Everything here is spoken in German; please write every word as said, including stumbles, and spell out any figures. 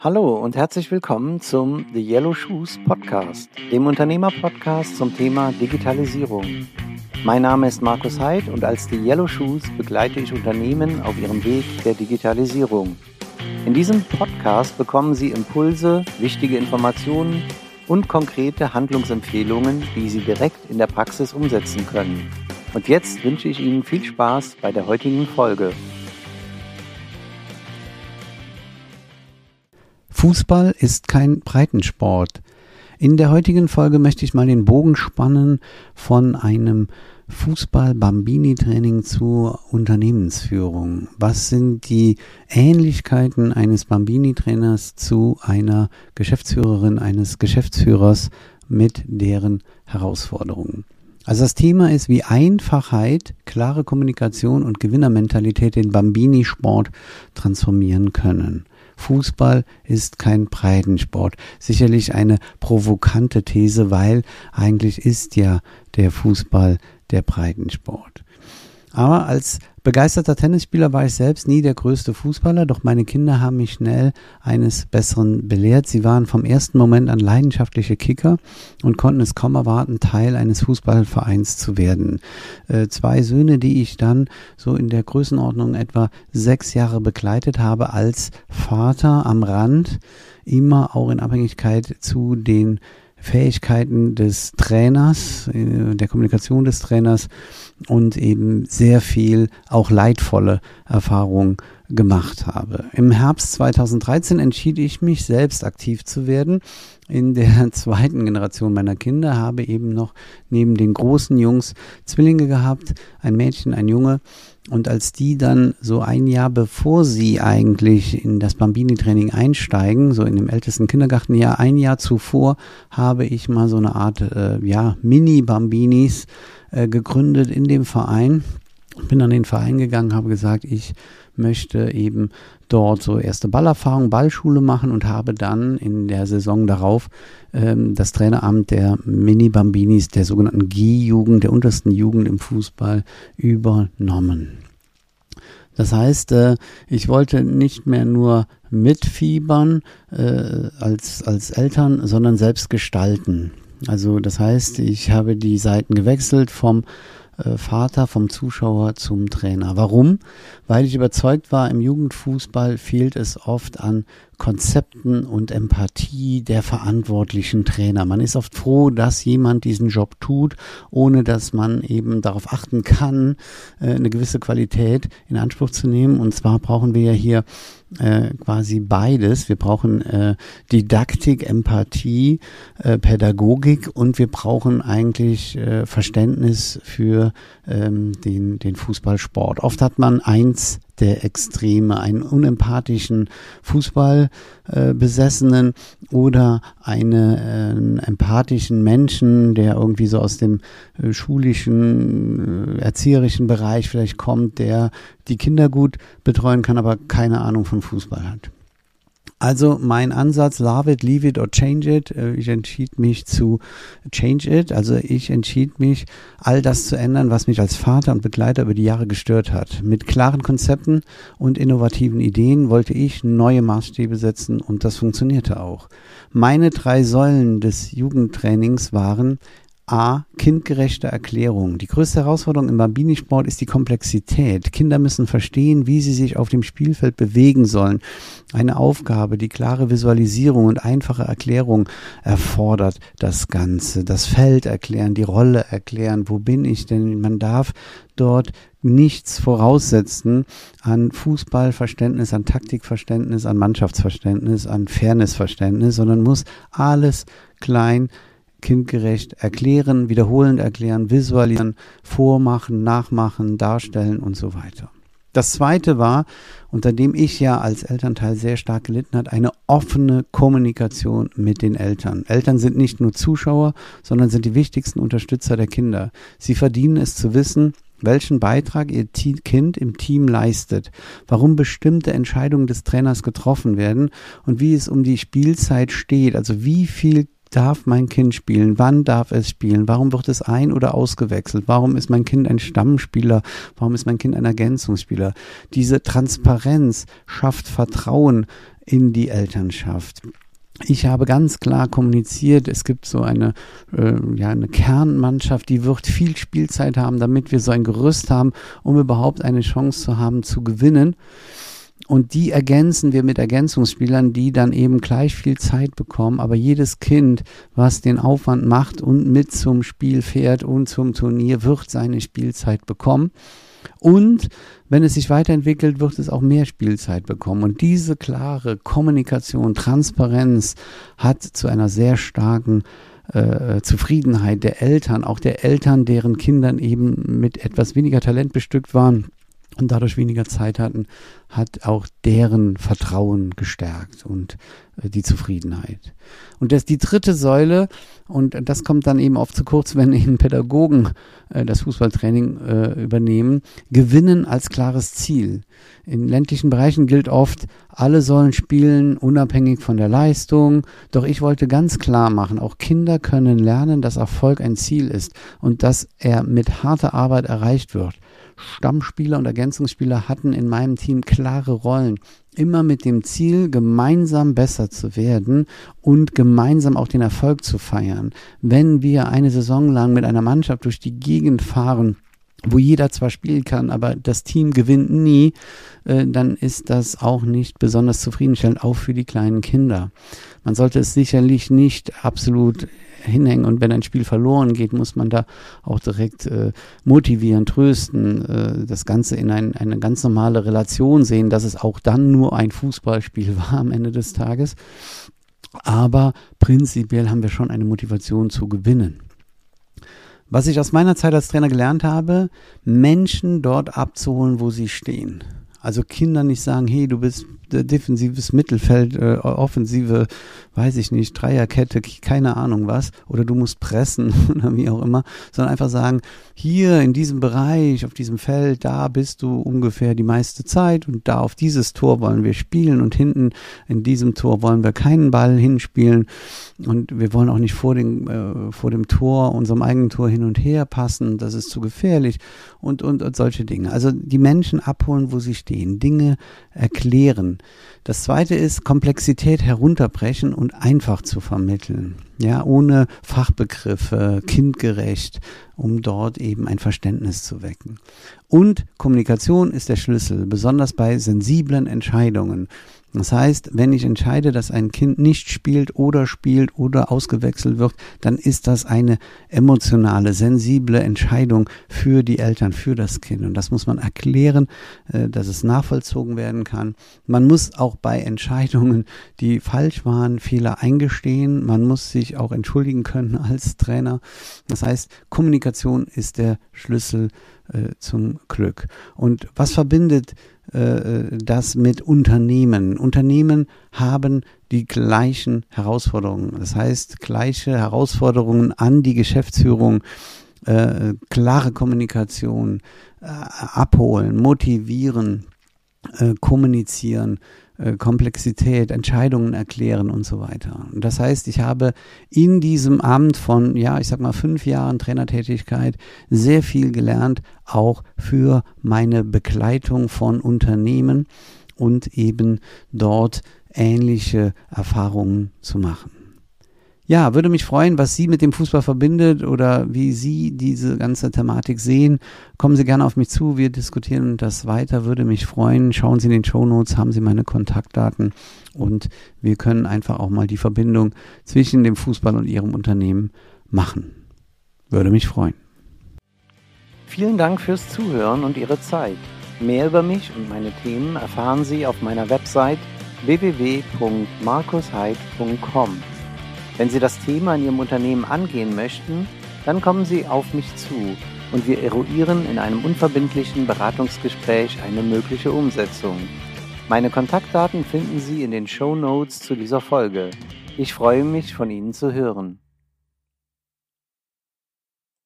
Hallo und herzlich willkommen zum The Yellow Shoes Podcast, dem Unternehmer-Podcast zum Thema Digitalisierung. Mein Name ist Markus Heid und als The Yellow Shoes begleite ich Unternehmen auf ihrem Weg der Digitalisierung. In diesem Podcast bekommen Sie Impulse, wichtige Informationen und konkrete Handlungsempfehlungen, die Sie direkt in der Praxis umsetzen können. Und jetzt wünsche ich Ihnen viel Spaß bei der heutigen Folge. Fußball ist kein Breitensport. In der heutigen Folge möchte ich mal den Bogen spannen von einem Fußball-Bambini-Training zur Unternehmensführung. Was sind die Ähnlichkeiten eines Bambini-Trainers zu einer Geschäftsführerin, eines Geschäftsführers mit deren Herausforderungen? Also das Thema ist, wie Einfachheit, klare Kommunikation und Gewinnermentalität den Bambini-Sport transformieren können. Fußball ist kein Breitensport. Sicherlich eine provokante These, weil eigentlich ist ja der Fußball der Breitensport. Aber als begeisterter Tennisspieler war ich selbst nie der größte Fußballer, doch meine Kinder haben mich schnell eines Besseren belehrt. Sie waren vom ersten Moment an leidenschaftliche Kicker und konnten es kaum erwarten, Teil eines Fußballvereins zu werden. Äh, zwei Söhne, die ich dann so in der Größenordnung etwa sechs Jahre begleitet habe als Vater am Rand, immer auch in Abhängigkeit zu den Fähigkeiten des Trainers, der Kommunikation des Trainers und eben sehr viel auch leidvolle Erfahrungen gemacht habe. Im Herbst zweitausenddreizehn entschied ich mich, selbst aktiv zu werden. In der zweiten Generation meiner Kinder habe eben noch neben den großen Jungs Zwillinge gehabt, ein Mädchen, ein Junge. Und als die dann so ein Jahr bevor sie eigentlich in das Bambini-Training einsteigen, so in dem ältesten Kindergartenjahr, ein Jahr zuvor, habe ich mal so eine Art äh, ja, Mini-Bambinis äh, gegründet in dem Verein. Bin an den Verein gegangen, habe gesagt, ich möchte eben dort so erste Ballerfahrung, Ballschule machen und habe dann in der Saison darauf ähm, das Traineramt der Mini-Bambinis, der sogenannten G I-Jugend, der untersten Jugend im Fußball, übernommen. Das heißt, äh, ich wollte nicht mehr nur mitfiebern äh, als, als Eltern, sondern selbst gestalten. Also das heißt, ich habe die Seiten gewechselt vom Vater, vom Zuschauer zum Trainer. Warum? Weil ich überzeugt war, im Jugendfußball fehlt es oft an Konzepten und Empathie der verantwortlichen Trainer. Man ist oft froh, dass jemand diesen Job tut, ohne dass man eben darauf achten kann, eine gewisse Qualität in Anspruch zu nehmen. Und zwar brauchen wir ja hier äh, quasi beides. Wir brauchen äh, Didaktik, Empathie, äh, Pädagogik und wir brauchen eigentlich äh, Verständnis für ähm, den, den Fußballsport. Oft hat man eins der Extreme, einen unempathischen Fußballbesessenen äh, oder einen äh, empathischen Menschen, der irgendwie so aus dem äh, schulischen, äh, erzieherischen Bereich vielleicht kommt, der die Kinder gut betreuen kann, aber keine Ahnung von Fußball hat. Also mein Ansatz, love it, leave it or change it. Ich entschied mich zu change it. Also ich entschied mich, all das zu ändern, was mich als Vater und Begleiter über die Jahre gestört hat. Mit klaren Konzepten und innovativen Ideen wollte ich neue Maßstäbe setzen und das funktionierte auch. Meine drei Säulen des Jugendtrainings waren: A. Kindgerechte Erklärung. Die größte Herausforderung im Bambini-Sport ist die Komplexität. Kinder müssen verstehen, wie sie sich auf dem Spielfeld bewegen sollen. Eine Aufgabe, die klare Visualisierung und einfache Erklärung erfordert das Ganze. Das Feld erklären, die Rolle erklären. Wo bin ich denn? Man darf dort nichts voraussetzen an Fußballverständnis, an Taktikverständnis, an Mannschaftsverständnis, an Fairnessverständnis, sondern muss alles klein kindgerecht erklären, wiederholend erklären, visualisieren, vormachen, nachmachen, darstellen und so weiter. Das zweite war, unter dem ich ja als Elternteil sehr stark gelitten hat, eine offene Kommunikation mit den Eltern. Eltern sind nicht nur Zuschauer, sondern sind die wichtigsten Unterstützer der Kinder. Sie verdienen es zu wissen, welchen Beitrag ihr Kind im Team leistet, warum bestimmte Entscheidungen des Trainers getroffen werden und wie es um die Spielzeit steht, also wie viel darf mein Kind spielen? Wann darf es spielen? Warum wird es ein- oder ausgewechselt? Warum ist mein Kind ein Stammspieler? Warum ist mein Kind ein Ergänzungsspieler? Diese Transparenz schafft Vertrauen in die Elternschaft. Ich habe ganz klar kommuniziert, es gibt so eine, äh, ja, eine Kernmannschaft, die wird viel Spielzeit haben, damit wir so ein Gerüst haben, um überhaupt eine Chance zu haben, zu gewinnen. Und die ergänzen wir mit Ergänzungsspielern, die dann eben gleich viel Zeit bekommen. Aber jedes Kind, was den Aufwand macht und mit zum Spiel fährt und zum Turnier, wird seine Spielzeit bekommen. Und wenn es sich weiterentwickelt, wird es auch mehr Spielzeit bekommen. Und diese klare Kommunikation, Transparenz hat zu einer sehr starken äh, Zufriedenheit der Eltern, auch der Eltern, deren Kindern eben mit etwas weniger Talent bestückt waren und dadurch weniger Zeit hatten, hat auch deren Vertrauen gestärkt und äh, die Zufriedenheit. Und das ist die dritte Säule, und das kommt dann eben oft zu kurz, wenn eben Pädagogen äh, das Fußballtraining äh, übernehmen, gewinnen als klares Ziel. In ländlichen Bereichen gilt oft, alle sollen spielen, unabhängig von der Leistung. Doch ich wollte ganz klar machen, auch Kinder können lernen, dass Erfolg ein Ziel ist und dass er mit harter Arbeit erreicht wird. Stammspieler und Ergänzungsspieler hatten in meinem Team klare Rollen, immer mit dem Ziel, gemeinsam besser zu werden und gemeinsam auch den Erfolg zu feiern. Wenn wir eine Saison lang mit einer Mannschaft durch die Gegend fahren, wo jeder zwar spielen kann, aber das Team gewinnt nie, äh, dann ist das auch nicht besonders zufriedenstellend, auch für die kleinen Kinder. Man sollte es sicherlich nicht absolut hinhängen, und wenn ein Spiel verloren geht, muss man da auch direkt äh, motivieren, trösten, äh, das Ganze in ein, eine ganz normale Relation sehen, dass es auch dann nur ein Fußballspiel war am Ende des Tages. Aber prinzipiell haben wir schon eine Motivation zu gewinnen. Was ich aus meiner Zeit als Trainer gelernt habe, Menschen dort abzuholen, wo sie stehen. Also Kinder nicht sagen, hey, du bist äh, defensives Mittelfeld, äh, offensive, weiß ich nicht, Dreierkette, keine Ahnung was, oder du musst pressen oder wie auch immer, sondern einfach sagen, hier in diesem Bereich, auf diesem Feld, da bist du ungefähr die meiste Zeit und da auf dieses Tor wollen wir spielen und hinten in diesem Tor wollen wir keinen Ball hinspielen und wir wollen auch nicht vor dem, äh, vor dem Tor, unserem eigenen Tor hin und her passen, das ist zu gefährlich und, und, und solche Dinge. Also die Menschen abholen, wo sie stehen, Dinge erklären. Das zweite ist, Komplexität herunterbrechen und einfach zu vermitteln. Ja, ohne Fachbegriffe, kindgerecht, um dort eben ein Verständnis zu wecken. Und Kommunikation ist der Schlüssel, besonders bei sensiblen Entscheidungen. Das heißt, wenn ich entscheide, dass ein Kind nicht spielt oder spielt oder ausgewechselt wird, dann ist das eine emotionale, sensible Entscheidung für die Eltern, für das Kind. Und das muss man erklären, dass es nachvollzogen werden kann. Man muss auch bei Entscheidungen, die falsch waren, Fehler eingestehen. Man muss sich auch entschuldigen können als Trainer. Das heißt, Kommunikation ist der Schlüssel äh, zum Glück. Und was verbindet das mit Unternehmen. Unternehmen haben die gleichen Herausforderungen. Das heißt, gleiche Herausforderungen an die Geschäftsführung, äh, klare Kommunikation, äh, abholen, motivieren, äh, kommunizieren, äh, Komplexität, Entscheidungen erklären und so weiter. Und das heißt, ich habe in diesem Amt von, ja, ich sag mal fünf Jahren Trainertätigkeit sehr viel gelernt, auch für meine Begleitung von Unternehmen und eben dort ähnliche Erfahrungen zu machen. Ja, würde mich freuen, was Sie mit dem Fußball verbindet oder wie Sie diese ganze Thematik sehen. Kommen Sie gerne auf mich zu, wir diskutieren das weiter, würde mich freuen. Schauen Sie in den Shownotes, haben Sie meine Kontaktdaten und wir können einfach auch mal die Verbindung zwischen dem Fußball und Ihrem Unternehmen machen. Würde mich freuen. Vielen Dank fürs Zuhören und Ihre Zeit. Mehr über mich und meine Themen erfahren Sie auf meiner Website w w w punkt markus heid punkt com. Wenn Sie das Thema in Ihrem Unternehmen angehen möchten, dann kommen Sie auf mich zu und wir eruieren in einem unverbindlichen Beratungsgespräch eine mögliche Umsetzung. Meine Kontaktdaten finden Sie in den Shownotes zu dieser Folge. Ich freue mich, von Ihnen zu hören.